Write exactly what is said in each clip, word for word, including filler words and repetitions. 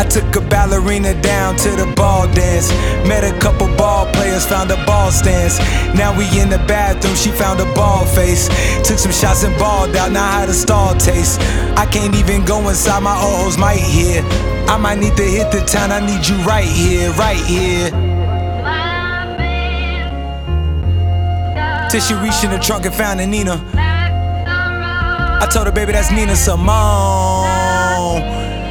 took a ballerina down to the ball dance. Met a couple ball players, found a ball stance. Now we in the bathroom, she found a ball face. Took some shots and balled out, now how the stall taste. I can't even go inside, my old hoes might hear. I might need to hit the town, I need you right here, right here. Till she reached in the trunk and found a Nina. I told her, baby, that's Nina Simone.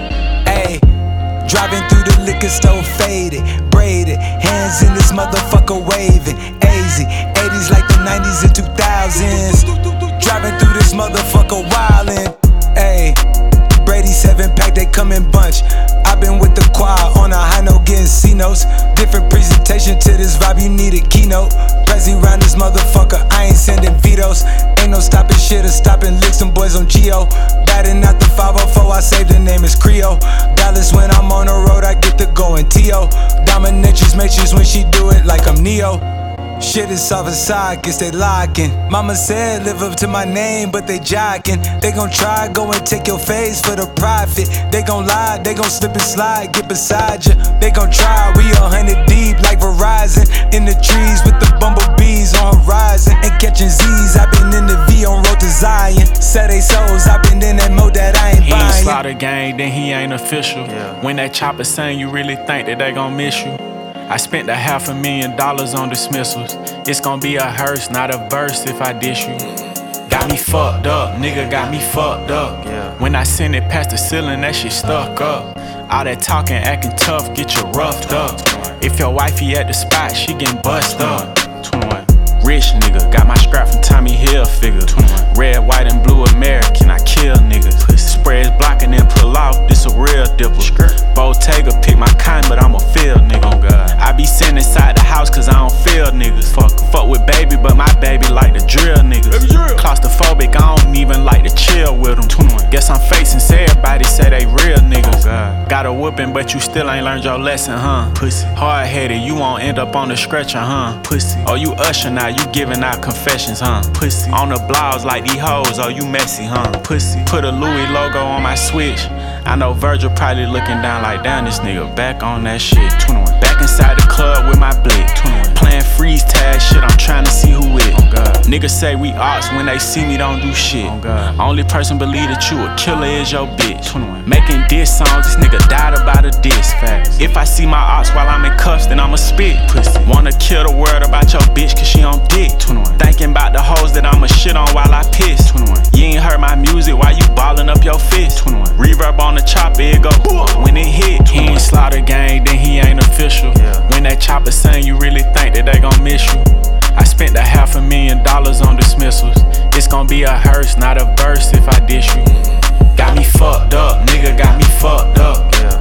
Ayy, driving through the liquor store, faded, braided, hands in this motherfucker waving. A Z, eighties like the nineties and two thousands. Driving through this motherfucker wildin'. Ayy, Brady seven pack, they come in bunch. I've been with the choir on a high note, getting C notes. Different presentation to this vibe, you need a keynote. Prezi round this motherfucker, I ain't sending vetoes. Ain't no stopping shit or stopping licks, them boys on Geo. Batting out the five oh four, I saved the name is Creo. Dallas when I'm on the road, I get to go in T O. Dominatrix matrix when she do it like I'm Neo. Shit is soft inside, guess they locking. Mama said live up to my name, but they jocking. They gon' try, go and take your face for the profit. They gon' lie, they gon' slip and slide, get beside you. They gon' try, we a hundred deep like Verizon. In the trees with the bumblebees on horizon. And catching Z's, I been in the V on road to Zion. Set they souls, I been in that mode that I ain't he buying. He ain't slaughter gang, then he ain't official. Yeah. When that chopper sing, you really think that they gon' miss you? I spent a half a million dollars on dismissals. It's gon' be a hearse, not a verse if I dish you. Got me fucked up, nigga got me fucked up. Yeah. When I send it past the ceiling, that shit stuck up. All that talking, acting tough, get you roughed up. If your wifey at the spot, she getting bust up. twenty-one. Rich nigga, got my strap from Tommy Hilfiger. twenty-one. Red, white, and blue American, I kill niggas. Spreads blocking and pull off, this a real dipper. Bottega pick my kind, but I'm a field nigga. Oh God. I be sitting inside the house cause I don't feel niggas. Fuck, fuck with baby, but my baby like to drill niggas. Baby drill. Claustrophobic, I don't even like to chill with them. twenty-one. Guess I'm facing, say everybody say they real niggas. Oh God. Got a whooping, but you still ain't learned your lesson, huh? Pussy. Hard-headed, you won't end up on the stretcher, huh? Pussy. Oh, you usher now, you giving out confessions, huh? Pussy. On the blogs like these hoes, oh, you messy, huh? Pussy. Put a Louis logo on my switch. I know Virgil probably looking down like, damn, this nigga back on that shit. twenty-one. Back inside the club with my blick. twenty-one. Playing freeze tag shit, I'm trying to see who it. Oh God. Niggas say we ops when they see me don't do shit. Oh God. Only person believe that you a killer is your bitch. twenty-one. Making diss songs, this nigga died about a diss. Facts. If I see my ops while I'm in cuffs, then I'ma spit. Pussy. Wanna kill the world about your bitch cause she on dick. twenty-one. Thinking about the hoes that I'ma shit on while I piss. twenty-one. You ain't heard my music while you ballin' up your fist. twenty-one. Reverb on the chopper, it go when it hit. He ain't slaughter gang, then he ain't official. Yeah. When that chopper sing, you really think that they gon' miss you. I spent a half a million dollars on dismissals. It's gon' be a hearse, not a verse if I dish you. Got me fucked up, nigga got me fucked up. Yeah.